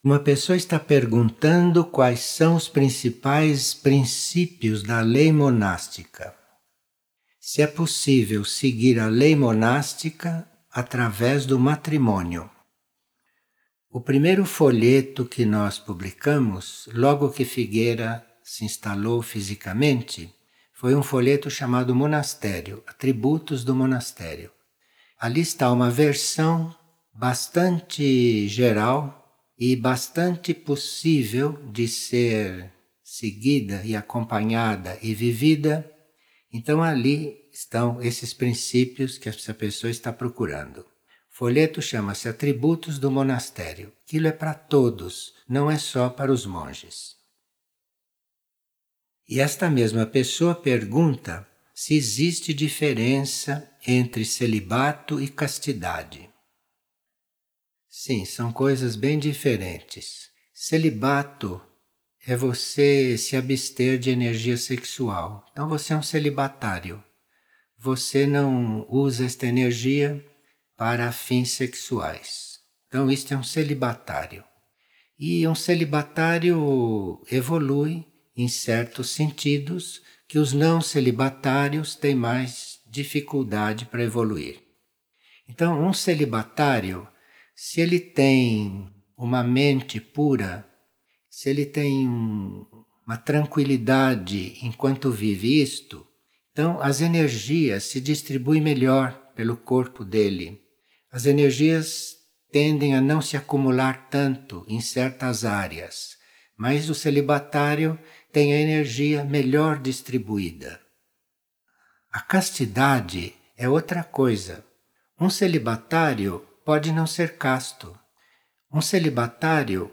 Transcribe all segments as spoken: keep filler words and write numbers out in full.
Uma pessoa está perguntando quais são os principais princípios da lei monástica. Se é possível seguir a lei monástica através do matrimônio. O primeiro folheto que nós publicamos, logo que Figueira se instalou fisicamente, foi um folheto chamado Monastério, Atributos do Monastério. Ali está uma versão bastante geral e bastante possível de ser seguida e acompanhada e vivida. Então ali estão esses princípios que essa pessoa está procurando. O folheto chama-se Atributos do Monastério. Aquilo é para todos, não é só para os monges. E esta mesma pessoa pergunta se existe diferença entre celibato e castidade. Sim, são coisas bem diferentes. Celibato é você se abster de energia sexual. Então você é um celibatário. Você não usa esta energia para fins sexuais. Então isto é um celibatário. E um celibatário evolui em certos sentidos que os não celibatários têm mais dificuldade para evoluir. Então um celibatário, se ele tem uma mente pura, se ele tem uma tranquilidade enquanto vive isto, então as energias se distribuem melhor pelo corpo dele. As energias tendem a não se acumular tanto em certas áreas, mas o celibatário tem a energia melhor distribuída. A castidade é outra coisa. Um celibatário pode não ser casto. Um celibatário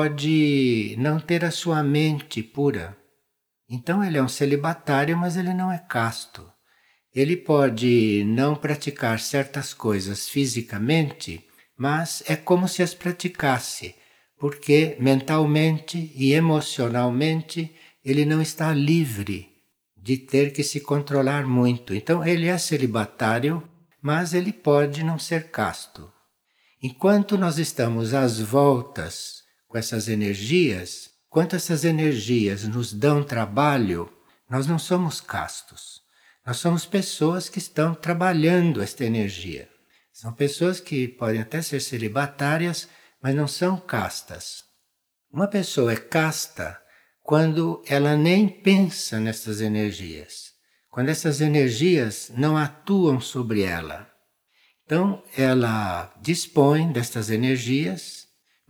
pode não ter a sua mente pura. Então ele é um celibatário, mas ele não é casto. Ele pode não praticar certas coisas fisicamente, mas é como se as praticasse, porque mentalmente e emocionalmente ele não está livre de ter que se controlar muito. Então ele é celibatário, mas ele pode não ser casto. Enquanto nós estamos às voltas com essas energias, enquanto essas energias nos dão trabalho, nós não somos castos. Nós somos pessoas que estão trabalhando esta energia. São pessoas que podem até ser celibatárias, mas não são castas. Uma pessoa é casta quando ela nem pensa nessas energias, quando essas energias não atuam sobre ela. Então ela dispõe destas energias,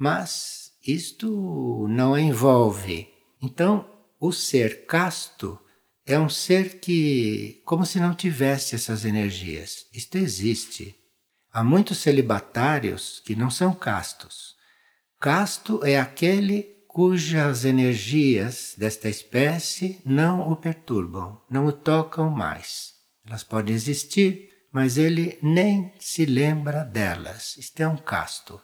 mas isto não a envolve. Então o ser casto é um ser que, como se não tivesse essas energias. Isto existe. Há muitos celibatários que não são castos. Casto é aquele cujas energias desta espécie não o perturbam, não o tocam mais. Elas podem existir, mas ele nem se lembra delas. Isto é um casto.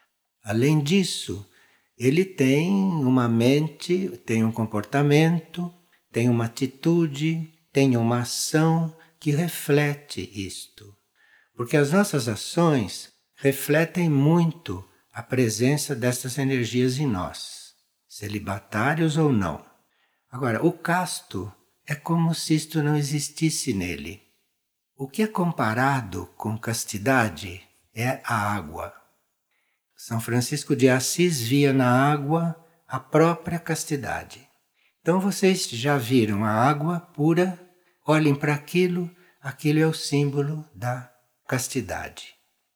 Além disso, ele tem uma mente, tem um comportamento, tem uma atitude, tem uma ação que reflete isto. Porque as nossas ações refletem muito a presença dessas energias em nós, celibatários ou não. Agora, o casto é como se isto não existisse nele. O que é comparado com castidade é a água. São Francisco de Assis via na água a própria castidade. Então vocês já viram a água pura, olhem para aquilo, aquilo é o símbolo da castidade.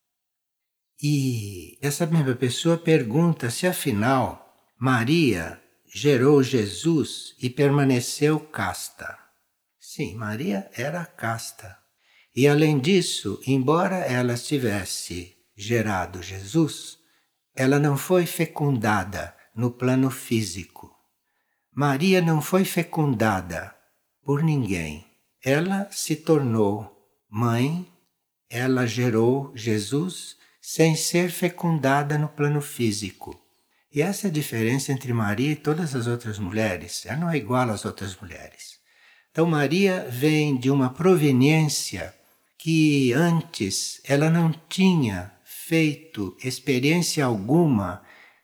E essa mesma pessoa pergunta se afinal Maria gerou Jesus e permaneceu casta. Sim, Maria era casta. E além disso, embora ela tivesse gerado Jesus, ela não foi fecundada no plano físico. Maria não foi fecundada por ninguém. Ela se tornou mãe, ela gerou Jesus sem ser fecundada no plano físico. E essa é a diferença entre Maria e todas as outras mulheres. Ela não é igual às outras mulheres. Então Maria vem de uma proveniência que antes ela não tinha feito experiência alguma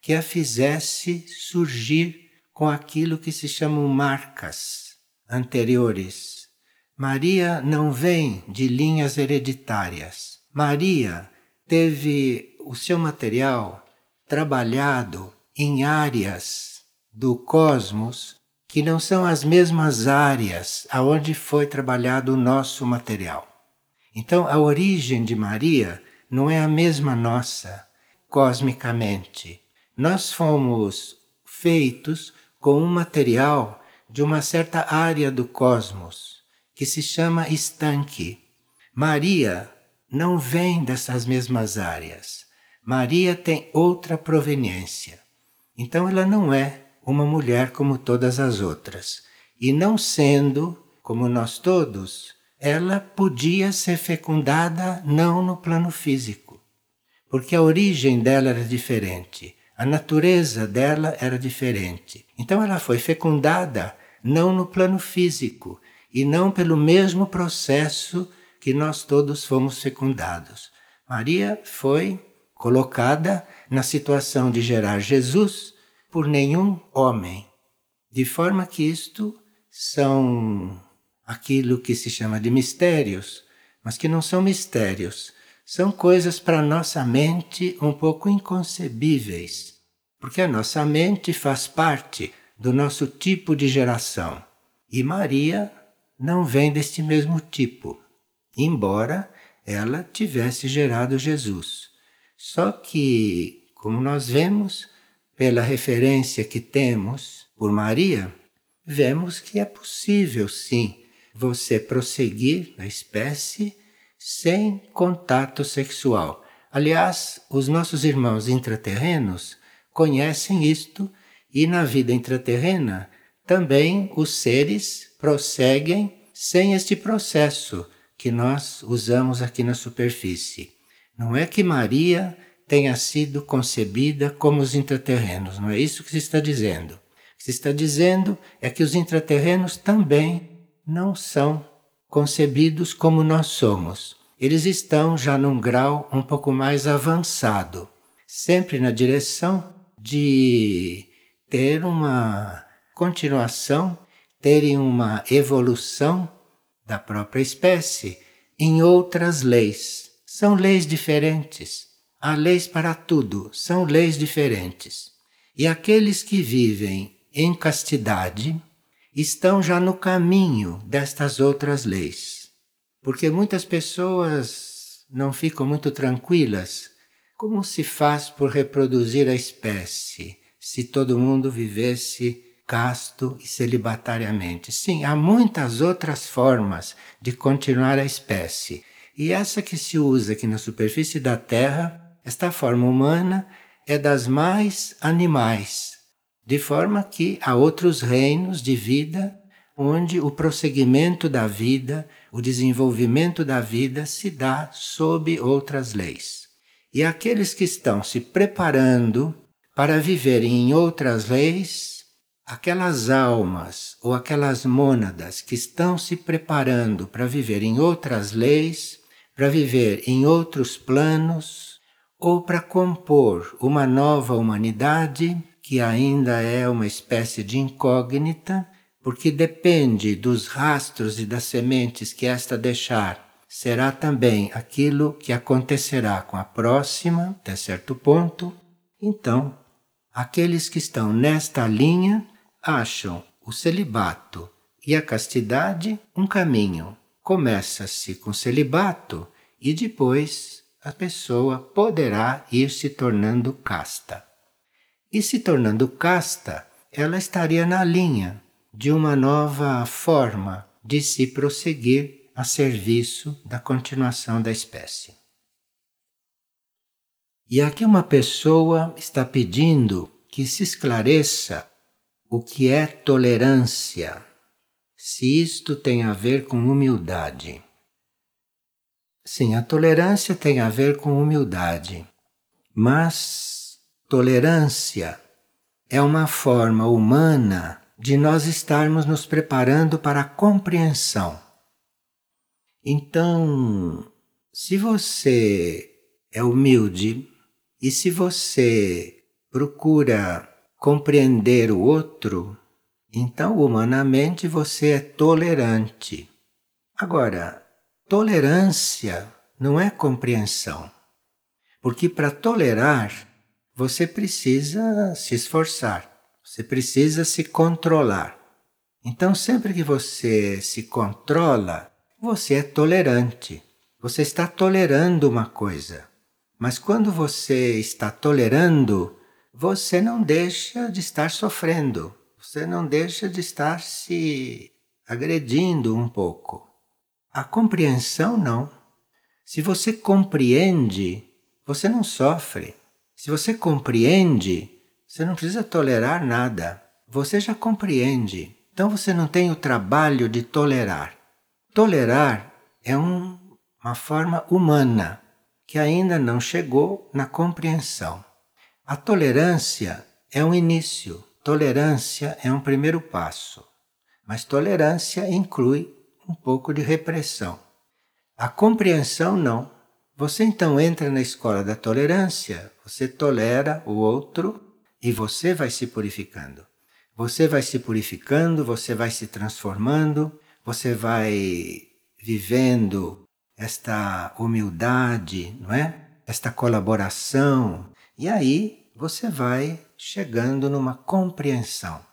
que a fizesse surgir com aquilo que se chamam marcas anteriores. Maria não vem de linhas hereditárias. Maria teve o seu material trabalhado em áreas do cosmos que não são as mesmas áreas aonde foi trabalhado o nosso material. Então, a origem de Maria não é a mesma nossa, cosmicamente. Nós fomos feitos com um material de uma certa área do cosmos, que se chama estanque. Maria não vem dessas mesmas áreas. Maria tem outra proveniência. Então ela não é uma mulher como todas as outras. E não sendo, como nós todos, ela podia ser fecundada não no plano físico. Porque a origem dela era diferente. A natureza dela era diferente. Então ela foi fecundada não no plano físico e não pelo mesmo processo que nós todos fomos fecundados. Maria foi colocada na situação de gerar Jesus por nenhum homem. De forma que isto são aquilo que se chama de mistérios, mas que não são mistérios. São coisas para a nossa mente um pouco inconcebíveis, porque a nossa mente faz parte do nosso tipo de geração. E Maria não vem deste mesmo tipo, embora ela tivesse gerado Jesus. Só que, como nós vemos, pela referência que temos por Maria, vemos que é possível, sim, você prosseguir na espécie sem contato sexual. Aliás, os nossos irmãos intraterrenos conhecem isto e na vida intraterrena também os seres prosseguem sem este processo que nós usamos aqui na superfície. Não é que Maria tenha sido concebida como os intraterrenos, não é isso que se está dizendo. O que se está dizendo é que os intraterrenos também não são concebidos como nós somos. Eles estão já num grau um pouco mais avançado, sempre na direção de ter uma continuação, terem uma evolução da própria espécie em outras leis. São leis diferentes. Há leis para tudo, são leis diferentes. E aqueles que vivem em castidade estão já no caminho destas outras leis. Porque muitas pessoas não ficam muito tranquilas. Como se faz por reproduzir a espécie, se todo mundo vivesse casto e celibatariamente? Sim, há muitas outras formas de continuar a espécie. E essa que se usa aqui na superfície da Terra, esta forma humana, é das mais animais. De forma que há outros reinos de vida onde o prosseguimento da vida, o desenvolvimento da vida se dá sob outras leis. E aqueles que estão se preparando para viverem em outras leis, aquelas almas ou aquelas mônadas que estão se preparando para viver em outras leis, para viver em outros planos, ou para compor uma nova humanidade, que ainda é uma espécie de incógnita, porque depende dos rastros e das sementes que esta deixar, será também aquilo que acontecerá com a próxima, até certo ponto. Então, aqueles que estão nesta linha acham o celibato e a castidade um caminho. Começa-se com celibato e depois a pessoa poderá ir se tornando casta. E se tornando casta, ela estaria na linha de uma nova forma de se prosseguir a serviço da continuação da espécie. E aqui uma pessoa está pedindo que se esclareça o que é tolerância, se isto tem a ver com humildade. Sim, a tolerância tem a ver com humildade, mas tolerância é uma forma humana de nós estarmos nos preparando para a compreensão. Então, se você é humilde e se você procura compreender o outro, então humanamente você é tolerante. Agora, tolerância não é compreensão, porque para tolerar você precisa se esforçar, você precisa se controlar. Então, sempre que você se controla, você é tolerante. Você está tolerando uma coisa. Mas quando você está tolerando, você não deixa de estar sofrendo. Você não deixa de estar se agredindo um pouco. A compreensão não. Se você compreende, você não sofre. Se você compreende, você não precisa tolerar nada. Você já compreende. Então você não tem o trabalho de tolerar. Tolerar é um, uma forma humana que ainda não chegou na compreensão. A tolerância é um início. Tolerância é um primeiro passo. Mas tolerância inclui um pouco de repressão. A compreensão não. Você então entra na escola da tolerância, você tolera o outro e você vai se purificando. Você vai se purificando, você vai se transformando, você vai vivendo esta humildade, não é? Esta colaboração. E aí você vai chegando numa compreensão.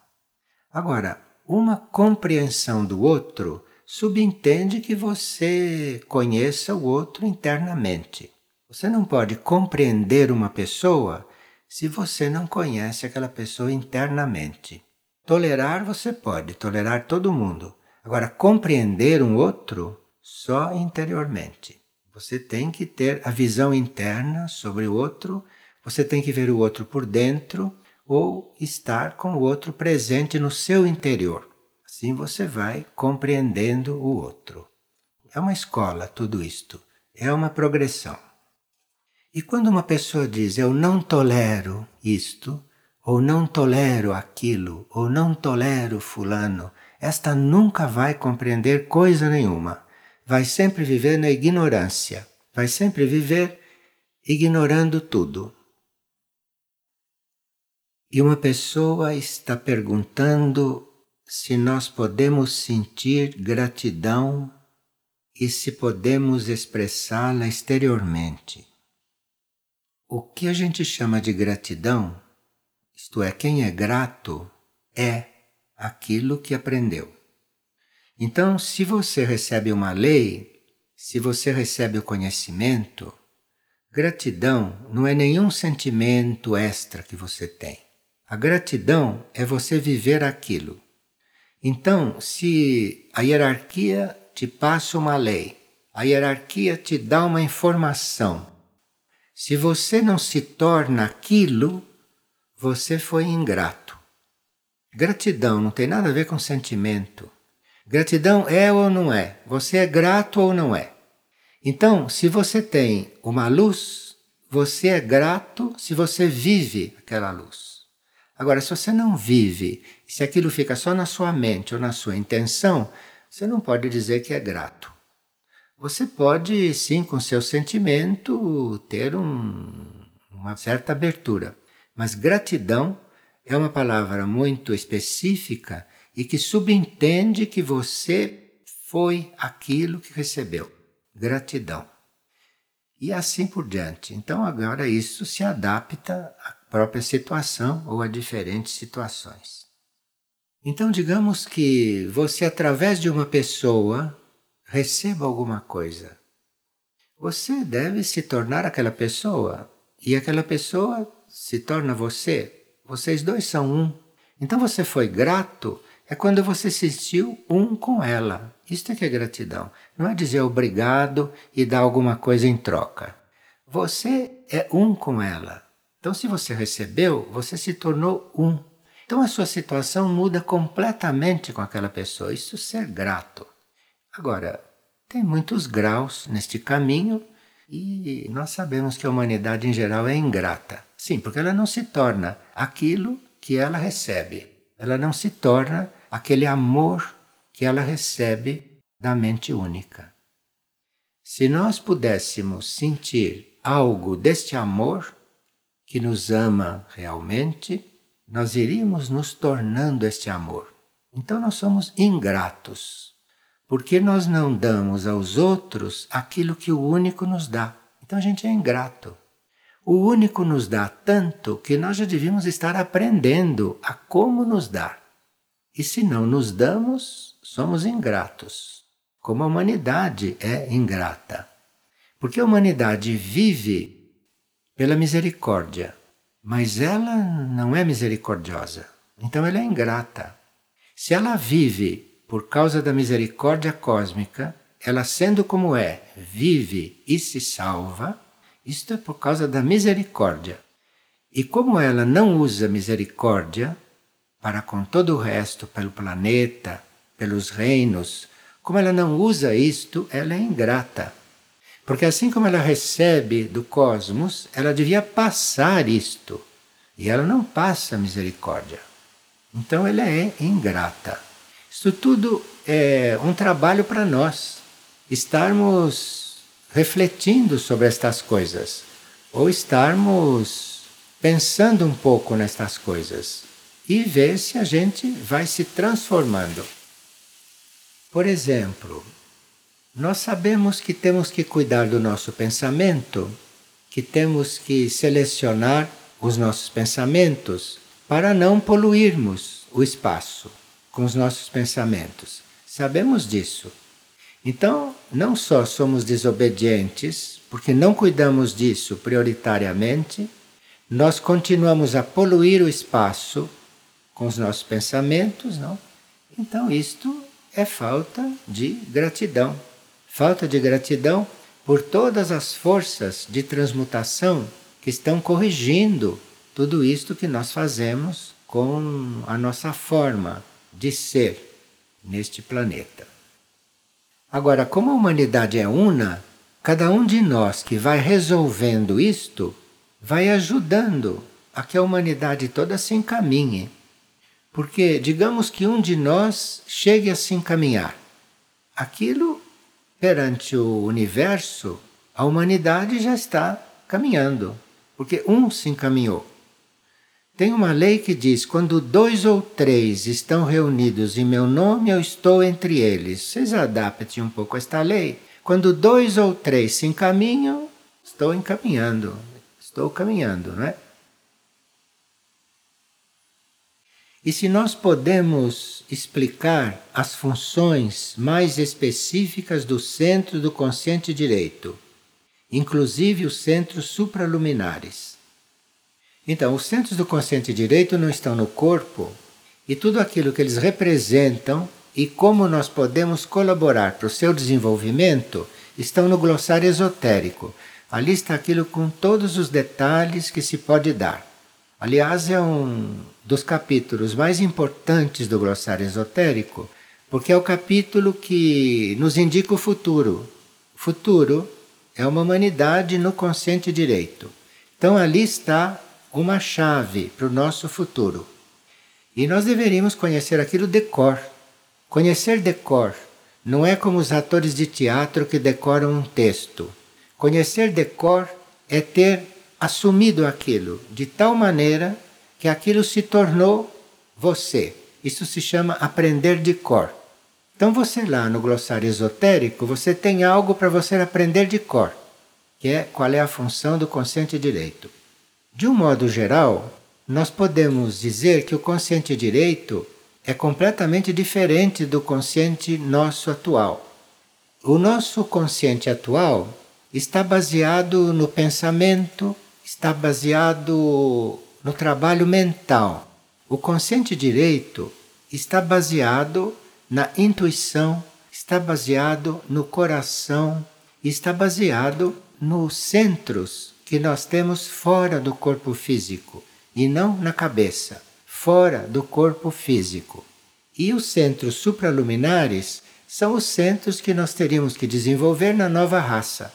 Agora, uma compreensão do outro subentende que você conheça o outro internamente. Você não pode compreender uma pessoa se você não conhece aquela pessoa internamente. Tolerar você pode, tolerar todo mundo. Agora, compreender um outro só interiormente. Você tem que ter a visão interna sobre o outro, você tem que ver o outro por dentro ou estar com o outro presente no seu interior. Assim você vai compreendendo o outro. É uma escola tudo isto, é uma progressão. E quando uma pessoa diz eu não tolero isto, ou não tolero aquilo, ou não tolero fulano, esta nunca vai compreender coisa nenhuma. Vai sempre viver na ignorância, vai sempre viver ignorando tudo. E uma pessoa está perguntando se nós podemos sentir gratidão e se podemos expressá-la exteriormente. O que a gente chama de gratidão, isto é, quem é grato, é aquilo que aprendeu. Então, se você recebe uma lei, se você recebe o conhecimento, gratidão não é nenhum sentimento extra que você tem. A gratidão é você viver aquilo. Então, se a hierarquia te passa uma lei, a hierarquia te dá uma informação, se você não se torna aquilo, você foi ingrato. Gratidão não tem nada a ver com sentimento. Gratidão é ou não é? Você é grato ou não é? Então, se você tem uma luz, você é grato se você vive aquela luz. Agora, se você não vive, se aquilo fica só na sua mente ou na sua intenção, você não pode dizer que é grato. Você pode, sim, com seu sentimento, ter um, uma certa abertura. Mas gratidão é uma palavra muito específica e que subentende que você foi aquilo que recebeu. Gratidão. E assim por diante. Então agora isso se adapta à própria situação ou a diferentes situações. Então digamos que você, através de uma pessoa, receba alguma coisa. Você deve se tornar aquela pessoa e aquela pessoa se torna você. Vocês dois são um. Então você foi grato é quando você se sentiu um com ela. Isto é que é gratidão. Não é dizer obrigado e dar alguma coisa em troca. Você é um com ela. Então se você recebeu, você se tornou um. Então a sua situação muda completamente com aquela pessoa. Isso é ser grato. Agora, tem muitos graus neste caminho e nós sabemos que a humanidade em geral é ingrata. Sim, porque ela não se torna aquilo que ela recebe. Ela não se torna aquele amor que ela recebe da mente única. Se nós pudéssemos sentir algo deste amor, que nos ama realmente, nós iríamos nos tornando este amor. Então nós somos ingratos, porque nós não damos aos outros aquilo que o único nos dá. Então a gente é ingrato. O único nos dá tanto que nós já devíamos estar aprendendo a como nos dar. E se não nos damos, somos ingratos. Como a humanidade é ingrata. Porque a humanidade vive pela misericórdia, mas ela não é misericordiosa. Então ela é ingrata. Se ela vive por causa da misericórdia cósmica, ela sendo como é, vive e se salva, isto é por causa da misericórdia. E como ela não usa misericórdia para com todo o resto, pelo planeta, pelos reinos, como ela não usa isto, ela é ingrata. Porque assim como ela recebe do cosmos, ela devia passar isto. E ela não passa misericórdia. Então ela é ingrata. Isso tudo é um trabalho para nós. Estarmos refletindo sobre estas coisas. Ou estarmos pensando um pouco nestas coisas. E ver se a gente vai se transformando. Por exemplo, nós sabemos que temos que cuidar do nosso pensamento, que temos que selecionar os nossos pensamentos para não poluirmos o espaço com os nossos pensamentos. Sabemos disso. Então, não só somos desobedientes, porque não cuidamos disso prioritariamente, nós continuamos a poluir o espaço com os nossos pensamentos, não? Então, isto é falta de gratidão. Falta de gratidão por todas as forças de transmutação que estão corrigindo tudo isto que nós fazemos com a nossa forma de ser neste planeta. Agora, como a humanidade é una, cada um de nós que vai resolvendo isto, vai ajudando a que a humanidade toda se encaminhe. Porque, digamos que um de nós chegue a se encaminhar. Aquilo, perante o universo, a humanidade já está caminhando. Porque um se encaminhou. Tem uma lei que diz, quando dois ou três estão reunidos em meu nome, eu estou entre eles. Vocês adaptem um pouco esta lei. Quando dois ou três se encaminham, estou encaminhando. Estou caminhando, não é? E se nós podemos explicar as funções mais específicas do centro do consciente direito, inclusive os centros supraluminares. Então, os centros do consciente direito não estão no corpo, e tudo aquilo que eles representam e como nós podemos colaborar para o seu desenvolvimento estão no glossário esotérico. Ali está aquilo com todos os detalhes que se pode dar. Aliás, é um dos capítulos mais importantes do glossário esotérico, porque é o capítulo que nos indica o futuro. O futuro é uma humanidade no consciente direito. Então ali está uma chave para o nosso futuro. E nós deveríamos conhecer aquilo de cor. Conhecer de cor não é como os atores de teatro que decoram um texto. Conhecer de cor é ter assumido aquilo de tal maneira que aquilo se tornou você. Isso se chama aprender de cor. Então você lá no glossário esotérico, você tem algo para você aprender de cor, que é qual é a função do consciente direito. De um modo geral, nós podemos dizer que o consciente direito é completamente diferente do consciente nosso atual. O nosso consciente atual está baseado no pensamento, está baseado no trabalho mental. O consciente direito está baseado na intuição, está baseado no coração, está baseado nos centros que nós temos fora do corpo físico e não na cabeça, fora do corpo físico. E os centros supraluminares são os centros que nós teríamos que desenvolver na nova raça.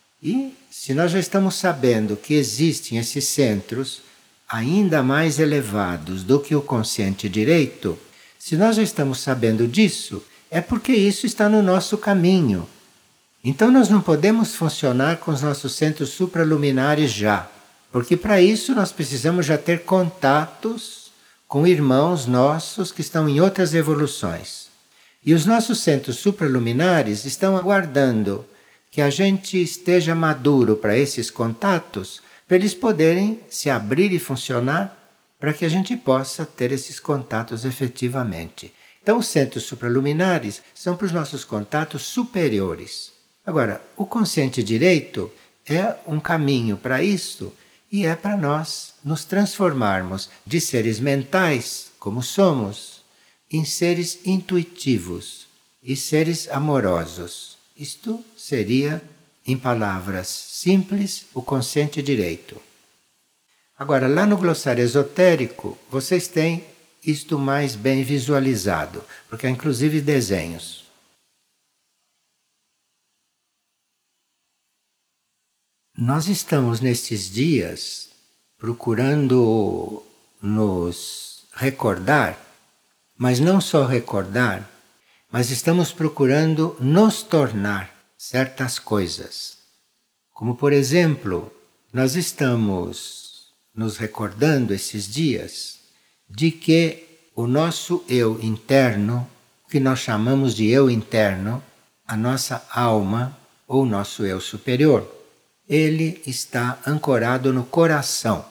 E se nós já estamos sabendo que existem esses centros ainda mais elevados do que o consciente direito, se nós já estamos sabendo disso, é porque isso está no nosso caminho. Então nós não podemos funcionar com os nossos centros supraluminares já. Porque para isso nós precisamos já ter contatos com irmãos nossos que estão em outras evoluções. E os nossos centros supraluminares estão aguardando que a gente esteja maduro para esses contatos, para eles poderem se abrir e funcionar, para que a gente possa ter esses contatos efetivamente. Então, os centros supraluminares são para os nossos contatos superiores. Agora, o consciente direito é um caminho para isso e é para nós nos transformarmos de seres mentais, como somos, em seres intuitivos e seres amorosos. Isto seria, em palavras simples, o consciente direito. Agora, lá no glossário esotérico, vocês têm isto mais bem visualizado, porque há inclusive desenhos. Nós estamos nestes dias procurando nos recordar, mas não só recordar, mas estamos procurando nos tornar certas coisas. Como, por exemplo, nós estamos nos recordando esses dias de que o nosso eu interno, que nós chamamos de eu interno, a nossa alma ou nosso eu superior, ele está ancorado no coração.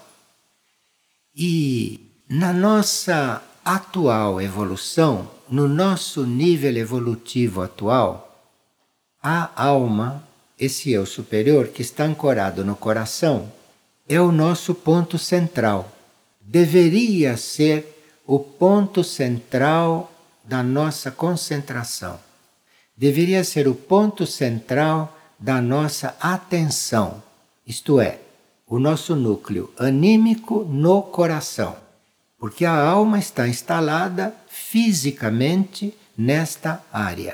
E na nossa atual evolução, no nosso nível evolutivo atual, a alma, esse eu superior que está ancorado no coração, é o nosso ponto central. Deveria ser o ponto central da nossa concentração. Deveria ser o ponto central da nossa atenção. Isto é, o nosso núcleo anímico no coração. Porque a alma está instalada fisicamente nesta área.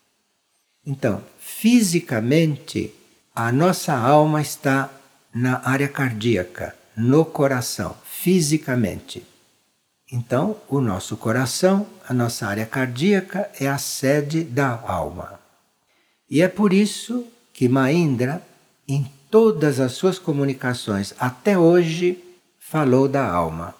Então, fisicamente, a nossa alma está na área cardíaca, no coração, fisicamente. Então, o nosso coração, a nossa área cardíaca, é a sede da alma. E é por isso que Mahindra, em todas as suas comunicações até hoje, falou da alma.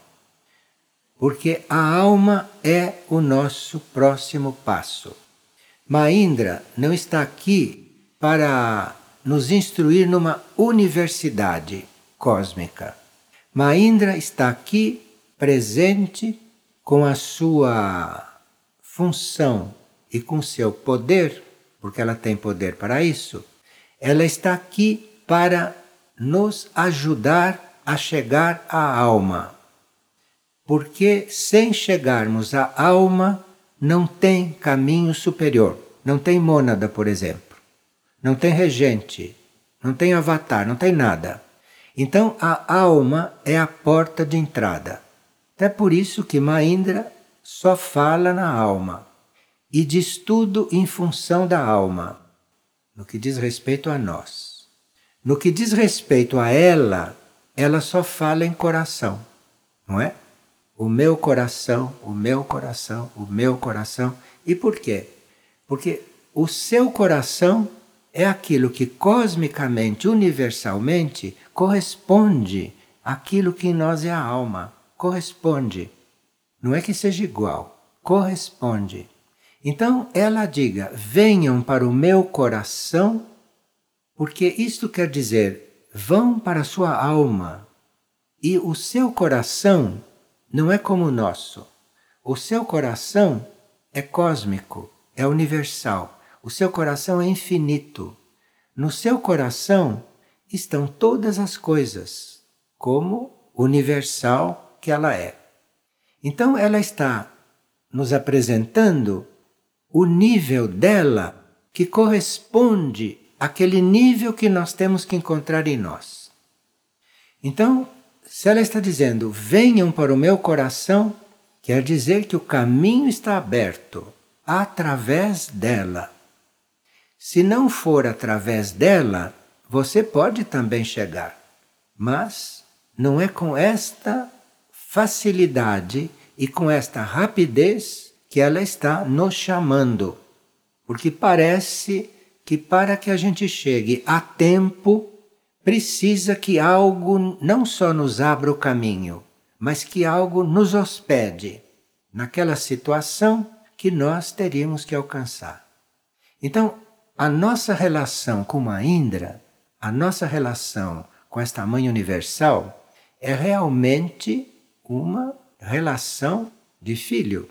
Porque a alma é o nosso próximo passo. Mahindra não está aqui para nos instruir numa universidade cósmica. Mahindra está aqui presente com a sua função e com seu poder, porque ela tem poder para isso. Ela está aqui para nos ajudar a chegar à alma. Porque sem chegarmos à alma, não tem caminho superior. Não tem mônada, por exemplo. Não tem regente. Não tem avatar, não tem nada. Então a alma é a porta de entrada. Até por isso que Mahindra só fala na alma. E diz tudo em função da alma. No que diz respeito a nós. No que diz respeito a ela, ela só fala em coração. Não é? O meu coração, o meu coração, o meu coração. E por quê? Porque o seu coração é aquilo que cosmicamente, universalmente, corresponde àquilo que em nós é a alma. Corresponde. Não é que seja igual. Corresponde. Então ela diga, venham para o meu coração, porque isto quer dizer, vão para a sua alma. E o seu coração não é como o nosso. O seu coração é cósmico, é universal. O seu coração é infinito. No seu coração estão todas as coisas, como universal que ela é. Então ela está nos apresentando o nível dela que corresponde àquele nível que nós temos que encontrar em nós. Então, se ela está dizendo, venham para o meu coração, quer dizer que o caminho está aberto através dela. Se não for através dela, você pode também chegar. Mas não é com esta facilidade e com esta rapidez que ela está nos chamando. Porque parece que para que a gente chegue a tempo, precisa que algo não só nos abra o caminho, mas que algo nos hospede naquela situação que nós teríamos que alcançar. Então, a nossa relação com a Indra, a nossa relação com esta Mãe Universal, é realmente uma relação de filho.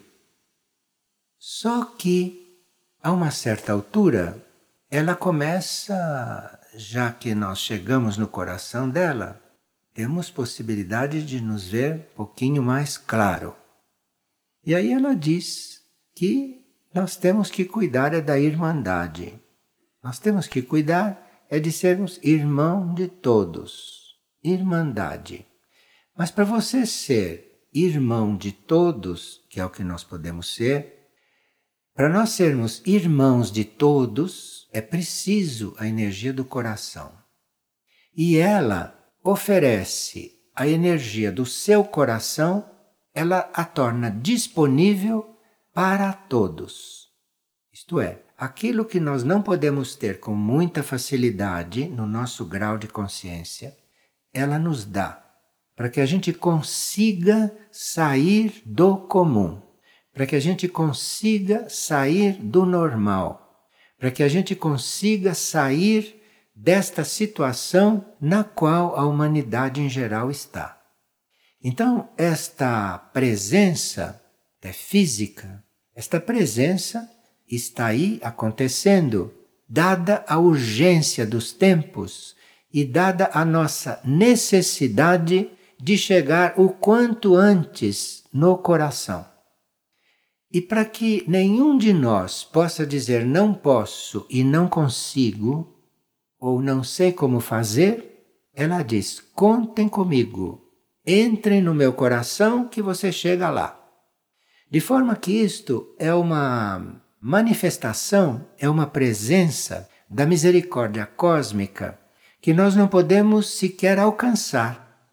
Só que, a uma certa altura, ela começa, já que nós chegamos no coração dela, temos possibilidade de nos ver um pouquinho mais claro. E aí ela diz que nós temos que cuidar é da irmandade. Nós temos que cuidar é de sermos irmão de todos. Irmandade. Mas para você ser irmão de todos, que é o que nós podemos ser, para nós sermos irmãos de todos, é preciso a energia do coração. E ela oferece a energia do seu coração, ela a torna disponível para todos. Isto é, aquilo que nós não podemos ter com muita facilidade no nosso grau de consciência, ela nos dá, para que a gente consiga sair do comum, para que a gente consiga sair do normal, para que a gente consiga sair desta situação na qual a humanidade em geral está. Então, esta presença é física, esta presença está aí acontecendo, dada a urgência dos tempos e dada a nossa necessidade de chegar o quanto antes no coração. E para que nenhum de nós possa dizer não posso e não consigo, ou não sei como fazer, ela diz, contem comigo, entrem no meu coração que você chega lá. De forma que isto é uma manifestação, é uma presença da misericórdia cósmica que nós não podemos sequer alcançar.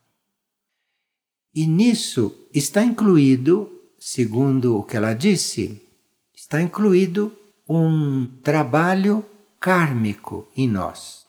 E nisso está incluído, segundo o que ela disse, está incluído um trabalho kármico em nós.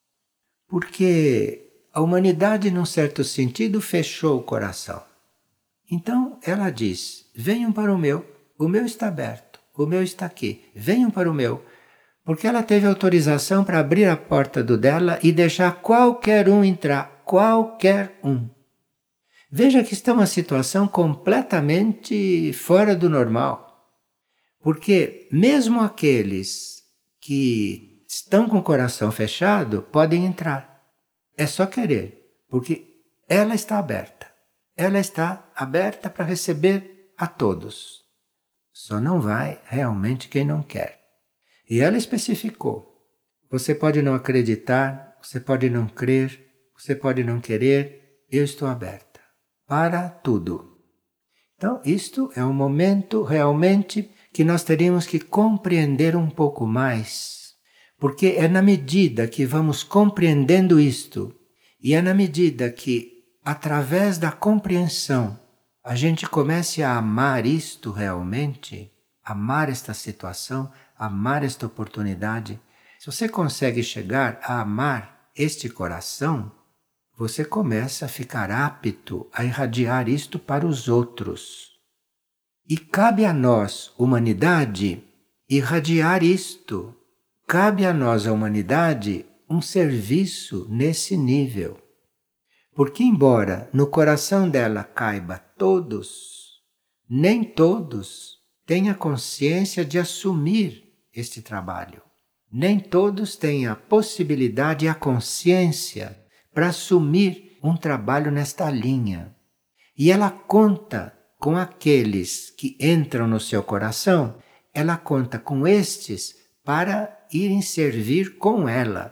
Porque a humanidade, num certo sentido, fechou o coração. Então ela diz, venham para o meu, o meu está aberto, o meu está aqui, venham para o meu. Porque ela teve autorização para abrir a porta do dela e deixar qualquer um entrar, qualquer um. Veja que está uma situação completamente fora do normal. Porque mesmo aqueles que estão com o coração fechado podem entrar. É só querer, porque ela está aberta. Ela está aberta para receber a todos. Só não vai realmente quem não quer. E ela especificou. Você pode não acreditar, você pode não crer, você pode não querer, eu estou aberta para tudo. Então, isto é um momento realmente que nós teríamos que compreender um pouco mais, porque é na medida que vamos compreendendo isto, e é na medida que, através da compreensão, a gente comece a amar isto realmente, amar esta situação, amar esta oportunidade. Se você consegue chegar a amar este coração, você começa a ficar apto a irradiar isto para os outros. E cabe a nós, humanidade, irradiar isto. Cabe a nós, a humanidade, um serviço nesse nível. Porque embora no coração dela caiba todos, nem todos têm a consciência de assumir este trabalho. Nem todos têm a possibilidade e a consciência para assumir um trabalho nesta linha. E ela conta com aqueles que entram no seu coração, ela conta com estes para irem servir com ela.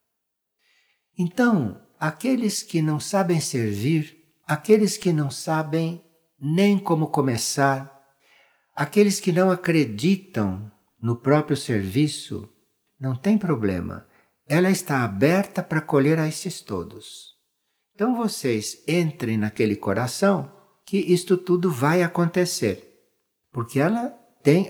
Então, aqueles que não sabem servir, aqueles que não sabem nem como começar, aqueles que não acreditam no próprio serviço, não tem problema. Ela está aberta para acolher a estes todos. Então vocês entrem naquele coração que isto tudo vai acontecer. Porque ela tem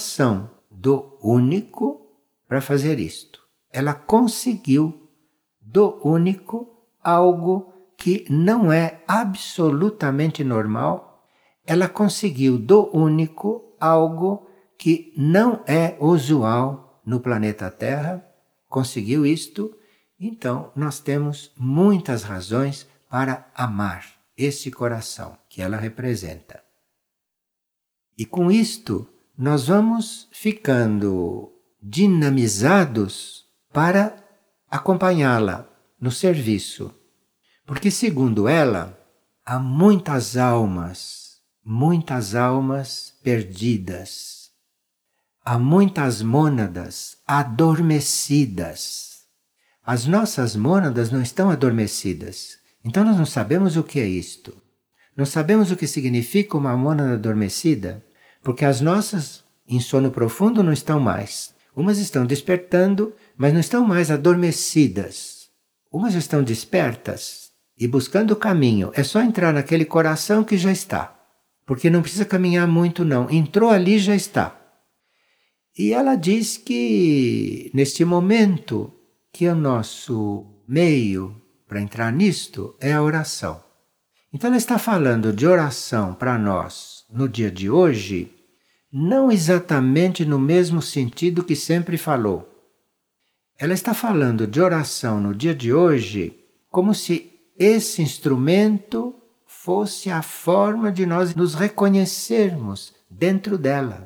autorização do único para fazer isto. Ela conseguiu do único algo que não é absolutamente normal. Ela conseguiu do único algo que não é usual no planeta Terra. Conseguiu isto. Então, nós temos muitas razões para amar esse coração que ela representa. E com isto, nós vamos ficando dinamizados para acompanhá-la no serviço. Porque, segundo ela, há muitas almas, muitas almas perdidas. Há muitas mônadas adormecidas. As nossas mônadas não estão adormecidas. Então nós não sabemos o que é isto. Não sabemos o que significa uma mônada adormecida, porque as nossas, em sono profundo, não estão mais. Umas estão despertando, mas não estão mais adormecidas. Umas estão despertas e buscando o caminho. É só entrar naquele coração que já está. Porque não precisa caminhar muito não. Entrou ali, já está. E ela diz que, neste momento, que o nosso meio para entrar nisto é a oração. Então ela está falando de oração para nós no dia de hoje, não exatamente no mesmo sentido que sempre falou. Ela está falando de oração no dia de hoje como se esse instrumento fosse a forma de nós nos reconhecermos dentro dela.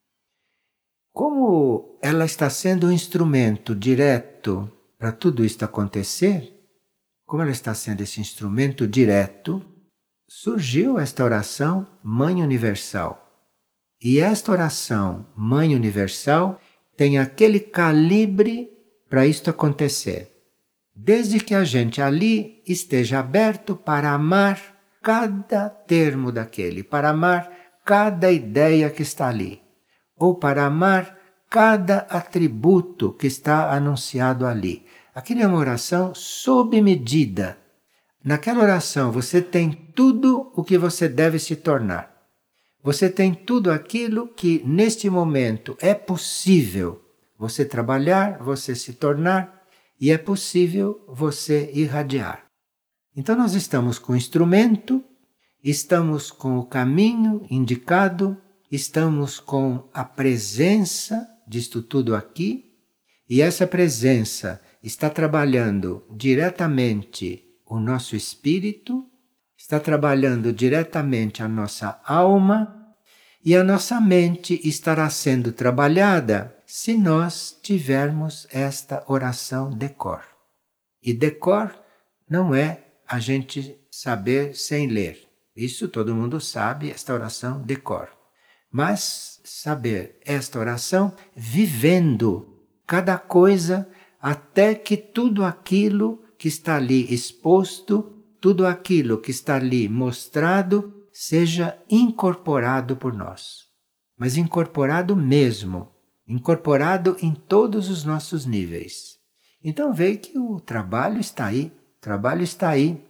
Como ela está sendo um instrumento direto para tudo isto acontecer, como ela está sendo esse instrumento direto, surgiu esta oração Mãe Universal. E esta oração Mãe Universal tem aquele calibre para isto acontecer. Desde que a gente ali esteja aberto para amar cada termo daquele, para amar cada ideia que está ali, ou para amar cada atributo que está anunciado ali. Aquilo é uma oração sob medida. Naquela oração você tem tudo o que você deve se tornar. Você tem tudo aquilo que neste momento é possível você trabalhar, você se tornar, e é possível você irradiar. Então nós estamos com o instrumento, estamos com o caminho indicado, estamos com a presença disto tudo aqui, e essa presença está trabalhando diretamente o nosso espírito, está trabalhando diretamente a nossa alma, e a nossa mente estará sendo trabalhada se nós tivermos esta oração de cor. E de cor não é a gente saber sem ler. Isso todo mundo sabe, esta oração de cor. Mas saber esta oração vivendo cada coisa até que tudo aquilo que está ali exposto, tudo aquilo que está ali mostrado, seja incorporado por nós. Mas incorporado mesmo, incorporado em todos os nossos níveis. Então veja que o trabalho está aí, o trabalho está aí.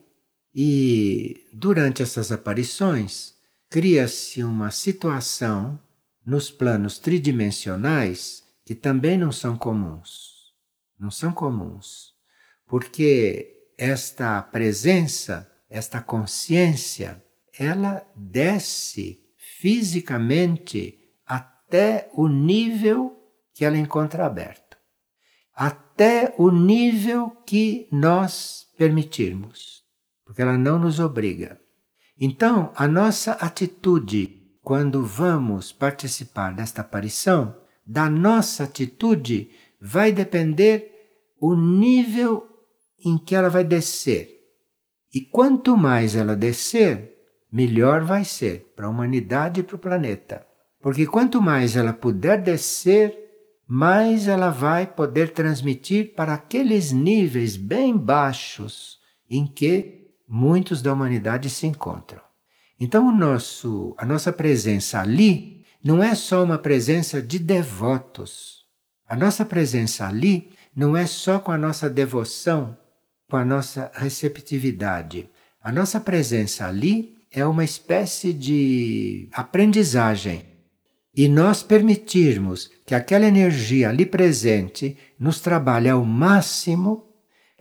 E durante essas aparições, cria-se uma situação nos planos tridimensionais que também não são comuns. Não são comuns. Porque esta presença, esta consciência, ela desce fisicamente até o nível que ela encontra aberto. Até o nível que nós permitirmos. Porque ela não nos obriga. Então, a nossa atitude, quando vamos participar desta aparição, da nossa atitude vai depender o nível em que ela vai descer. E quanto mais ela descer, melhor vai ser para a humanidade e para o planeta. Porque quanto mais ela puder descer, mais ela vai poder transmitir para aqueles níveis bem baixos em que muitos da humanidade se encontram. Então o nosso, a nossa presença ali não é só uma presença de devotos. A nossa presença ali não é só com a nossa devoção, com a nossa receptividade. A nossa presença ali é uma espécie de aprendizagem. E nós permitirmos que aquela energia ali presente nos trabalhe ao máximo,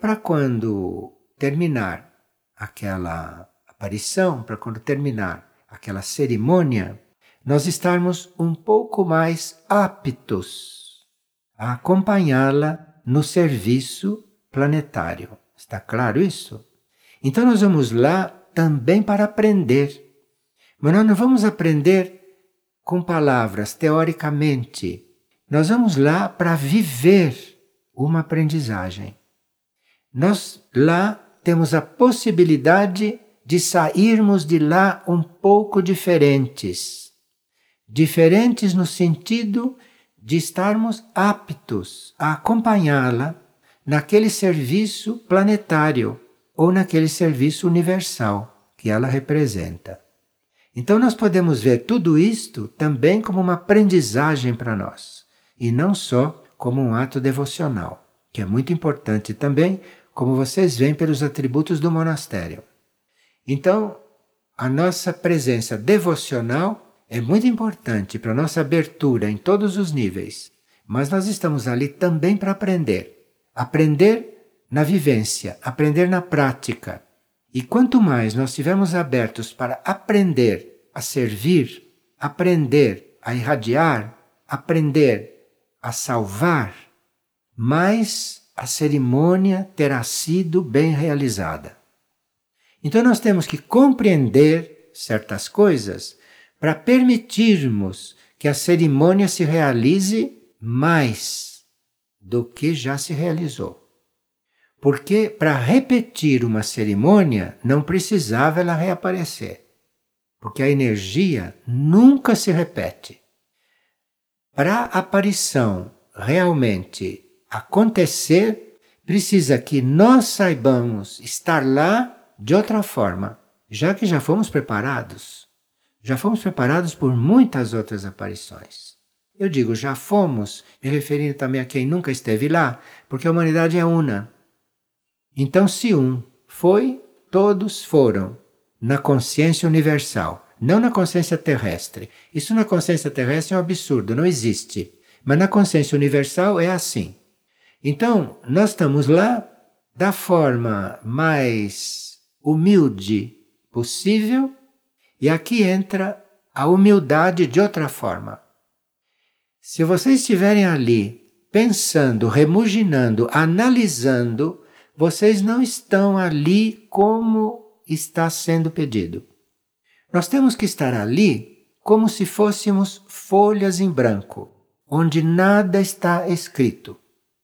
para quando terminar aquela aparição, para quando terminar aquela cerimônia, nós estarmos um pouco mais aptos a acompanhá-la no serviço planetário. Está claro isso? Então nós vamos lá também para aprender. Mas nós não vamos aprender com palavras, teoricamente. Nós vamos lá para viver uma aprendizagem. Nós lá temos a possibilidade de sairmos de lá um pouco diferentes. Diferentes no sentido de estarmos aptos a acompanhá-la naquele serviço planetário ou naquele serviço universal que ela representa. Então nós podemos ver tudo isto também como uma aprendizagem para nós, e não só como um ato devocional, que é muito importante também, como vocês veem pelos atributos do monastério. Então, a nossa presença devocional é muito importante para a nossa abertura em todos os níveis, mas nós estamos ali também para aprender. Aprender na vivência, aprender na prática. E quanto mais nós estivermos abertos para aprender a servir, aprender a irradiar, aprender a salvar, mais a cerimônia terá sido bem realizada. Então nós temos que compreender certas coisas para permitirmos que a cerimônia se realize mais do que já se realizou. Porque para repetir uma cerimônia não precisava ela reaparecer. Porque a energia nunca se repete. Para a aparição realmente acontecer, precisa que nós saibamos estar lá de outra forma, já que já fomos preparados. Já fomos preparados por muitas outras aparições. Eu digo já fomos, me referindo também a quem nunca esteve lá, porque a humanidade é una. Então, se um foi, todos foram, na consciência universal, não na consciência terrestre. Isso na consciência terrestre é um absurdo, não existe. Mas na consciência universal é assim. Então, nós estamos lá da forma mais humilde possível, e aqui entra a humildade de outra forma. Se vocês estiverem ali pensando, remuginando, analisando, vocês não estão ali como está sendo pedido. Nós temos que estar ali como se fôssemos folhas em branco, onde nada está escrito.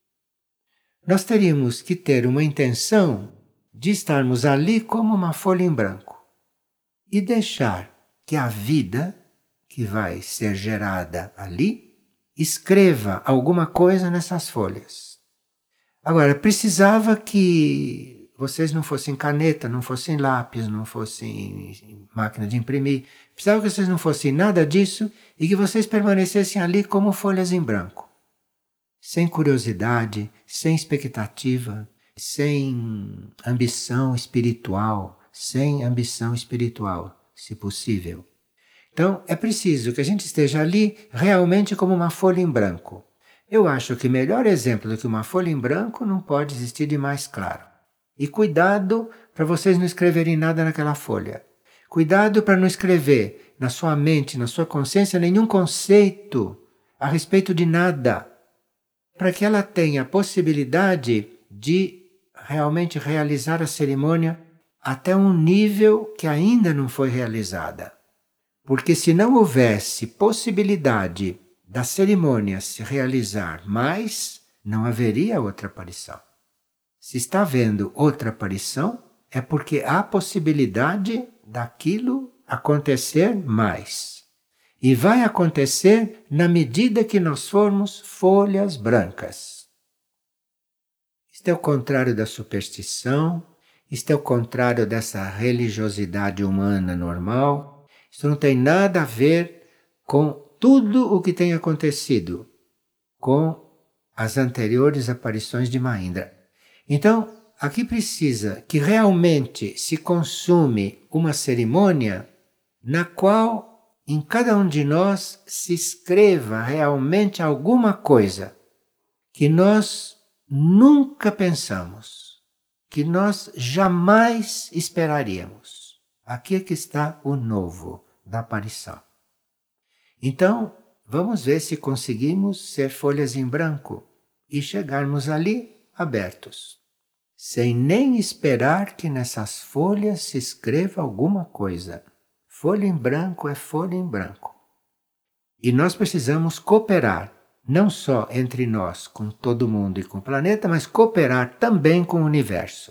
Nós teríamos que ter uma intenção de estarmos ali como uma folha em branco e deixar que a vida que vai ser gerada ali escreva alguma coisa nessas folhas. Agora, precisava que vocês não fossem caneta, não fossem lápis, não fossem máquina de imprimir. Precisava que vocês não fossem nada disso e que vocês permanecessem ali como folhas em branco. Sem curiosidade, sem expectativa, sem ambição espiritual, sem ambição espiritual, se possível. Então, é preciso que a gente esteja ali realmente como uma folha em branco. Eu acho que melhor exemplo do que uma folha em branco não pode existir de mais claro. E cuidado para vocês não escreverem nada naquela folha. Cuidado para não escrever na sua mente, na sua consciência, nenhum conceito a respeito de nada. Para que ela tenha a possibilidade de realmente realizar a cerimônia até um nível que ainda não foi realizada. Porque se não houvesse possibilidade da cerimônia se realizar mais, não haveria outra aparição. Se está havendo outra aparição, é porque há possibilidade daquilo acontecer mais. E vai acontecer na medida que nós formos folhas brancas. Isto é o contrário da superstição, isto é o contrário dessa religiosidade humana normal. Isso não tem nada a ver com tudo o que tem acontecido com as anteriores aparições de Mahindra. Então, aqui precisa que realmente se consume uma cerimônia na qual em cada um de nós se escreva realmente alguma coisa que nós nunca pensamos, que nós jamais esperaríamos. Aqui é que está o novo da aparição. Então, vamos ver se conseguimos ser folhas em branco e chegarmos ali abertos, sem nem esperar que nessas folhas se escreva alguma coisa. Folha em branco é folha em branco. E nós precisamos cooperar, não só entre nós, com todo mundo e com o planeta, mas cooperar também com o universo.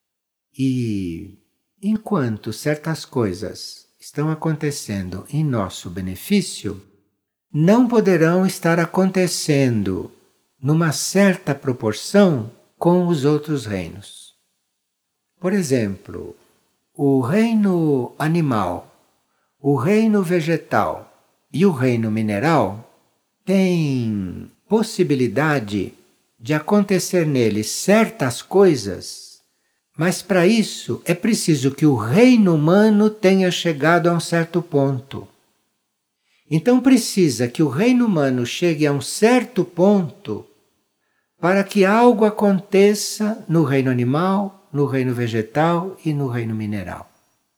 E enquanto certas coisas estão acontecendo em nosso benefício, não poderão estar acontecendo numa certa proporção com os outros reinos. Por exemplo, o reino animal, o reino vegetal e o reino mineral têm possibilidade de acontecer neles certas coisas, mas para isso é preciso que o reino humano tenha chegado a um certo ponto. Então precisa que o reino humano chegue a um certo ponto para que algo aconteça no reino animal, no reino vegetal e no reino mineral.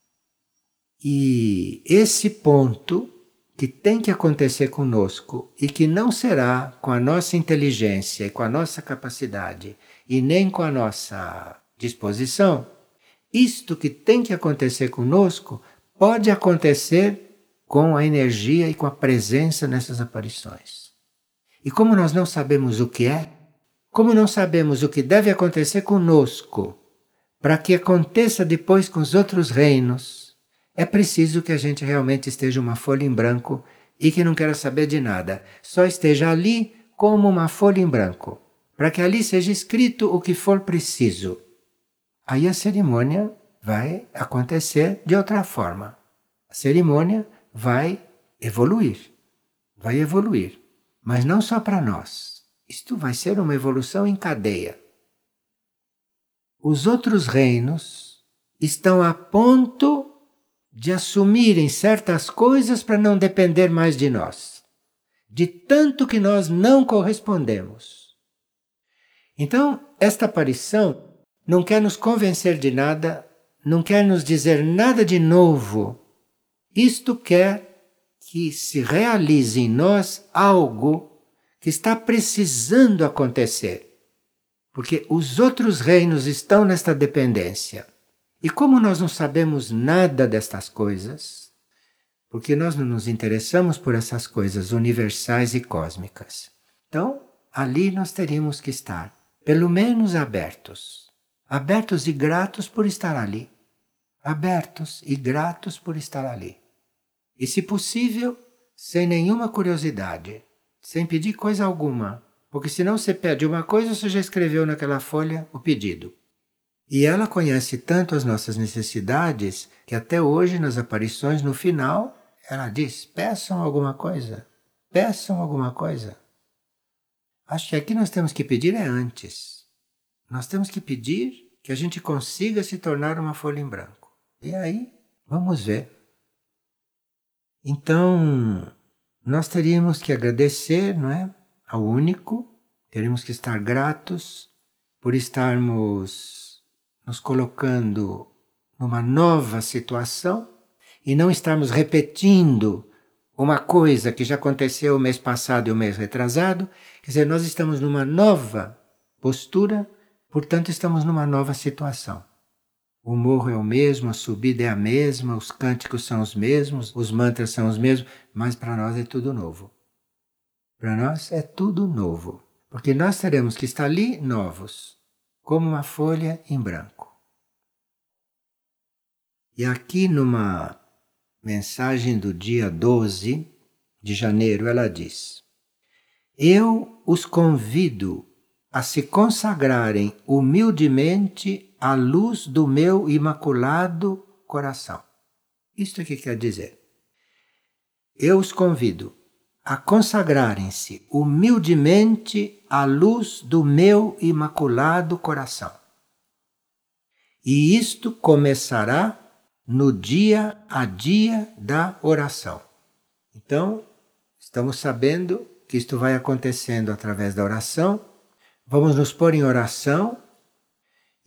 E esse ponto que tem que acontecer conosco e que não será com a nossa inteligência e com a nossa capacidade e nem com a nossa disposição, isto que tem que acontecer conosco pode acontecer com a energia e com a presença nessas aparições. E como nós não sabemos o que é, como não sabemos o que deve acontecer conosco, para que aconteça depois com os outros reinos, é preciso que a gente realmente esteja uma folha em branco e que não queira saber de nada, só esteja ali como uma folha em branco, para que ali seja escrito o que for preciso. Aí a cerimônia vai acontecer de outra forma. A cerimônia vai evoluir, vai evoluir, mas não só para nós. Isto vai ser uma evolução em cadeia. Os outros reinos estão a ponto de assumirem certas coisas para não depender mais de nós, de tanto que nós não correspondemos. Então, esta aparição não quer nos convencer de nada, não quer nos dizer nada de novo. Isto quer que se realize em nós algo que está precisando acontecer, porque os outros reinos estão nesta dependência. E como nós não sabemos nada destas coisas, porque nós não nos interessamos por essas coisas universais e cósmicas, então ali nós teríamos que estar, pelo menos abertos. Abertos e gratos por estar ali. Abertos e gratos por estar ali. E, se possível, sem nenhuma curiosidade, sem pedir coisa alguma, porque senão você pede uma coisa, você já escreveu naquela folha o pedido. E ela conhece tanto as nossas necessidades que até hoje, nas aparições, no final, ela diz: peçam alguma coisa, peçam alguma coisa. Acho que aqui nós temos que pedir é antes. Nós temos que pedir que a gente consiga se tornar uma folha em branco. E aí, vamos ver. Então, nós teríamos que agradecer, não é, ao único, teríamos que estar gratos por estarmos nos colocando numa nova situação e não estarmos repetindo uma coisa que já aconteceu o mês passado e o mês retrasado. Quer dizer, nós estamos numa nova postura, portanto estamos numa nova situação. O morro é o mesmo, a subida é a mesma, os cânticos são os mesmos, os mantras são os mesmos, mas para nós é tudo novo. Para nós é tudo novo, porque nós teremos que estar ali novos, como uma folha em branco. E aqui numa mensagem do dia doze de janeiro ela diz: eu os convido a se consagrarem humildemente à luz do meu imaculado coração. Isto é que quer dizer. Eu os convido a consagrarem-se humildemente à luz do meu imaculado coração. E isto começará no dia a dia da oração. Então, estamos sabendo que isto vai acontecendo através da oração. Vamos nos pôr em oração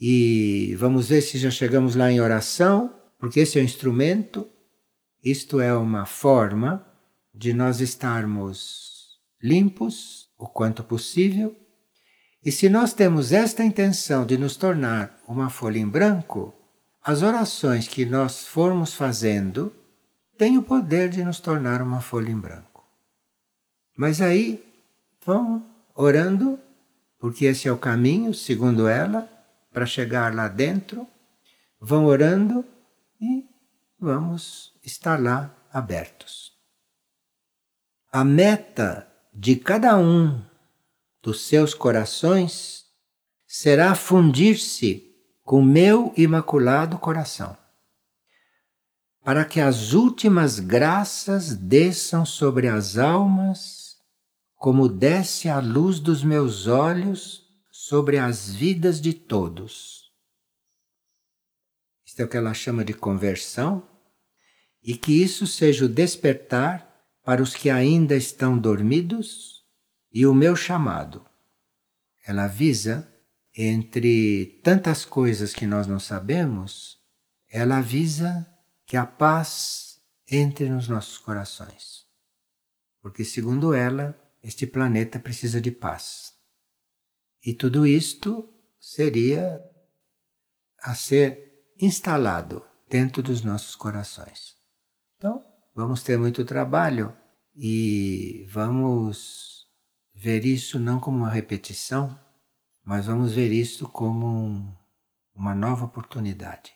E vamos ver se já chegamos lá em oração, porque esse é o instrumento, isto é uma forma de nós estarmos limpos o quanto possível. E se nós temos esta intenção de nos tornar uma folha em branco, as orações que nós formos fazendo têm o poder de nos tornar uma folha em branco. Mas aí vão orando, porque esse é o caminho, segundo ela, para chegar lá dentro. Vão orando e vamos estar lá abertos. A meta de cada um dos seus corações será fundir-se com meu imaculado coração, para que as últimas graças desçam sobre as almas, como desce a luz dos meus olhos sobre as vidas de todos. Isto é o que ela chama de conversão, e que isso seja o despertar para os que ainda estão dormidos e o meu chamado. Ela avisa, entre tantas coisas que nós não sabemos, ela avisa que a paz entre nos nossos corações. Porque, segundo ela, este planeta precisa de paz. E tudo isto seria a ser instalado dentro dos nossos corações. Então, vamos ter muito trabalho e vamos ver isso não como uma repetição, mas vamos ver isso como um, uma nova oportunidade.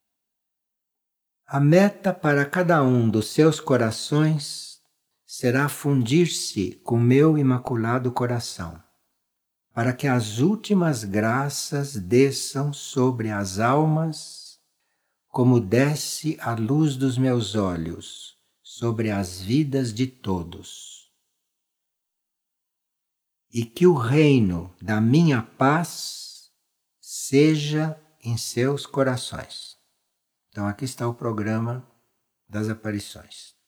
A meta para cada um dos seus corações será fundir-se com meu imaculado coração, para que as últimas graças desçam sobre as almas, como desce a luz dos meus olhos sobre as vidas de todos. E que o reino da minha paz seja em seus corações. Então aqui está o programa das aparições.